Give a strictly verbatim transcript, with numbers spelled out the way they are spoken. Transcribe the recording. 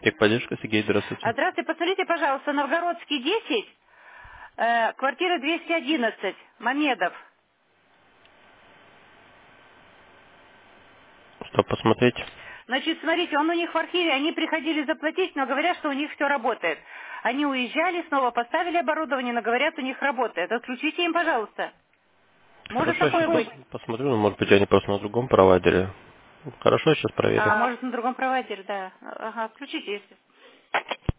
Техподдержка, Сергей, А, здравствуйте. Здравствуйте, посмотрите, пожалуйста, Новгородский десять, э, квартира двести одиннадцать, Мамедов. Что посмотреть? Значит, смотрите, он у них в архиве, они приходили заплатить, но говорят, что у них все работает. Они уезжали, снова поставили оборудование, но говорят, у них работает. Отключите им, пожалуйста. Может Хорошо, я такое быть? сейчас посмотрю, но может быть они просто на другом провайдере. Хорошо, я сейчас проверю. А может на другом провайдере, да. Ага, включите, если.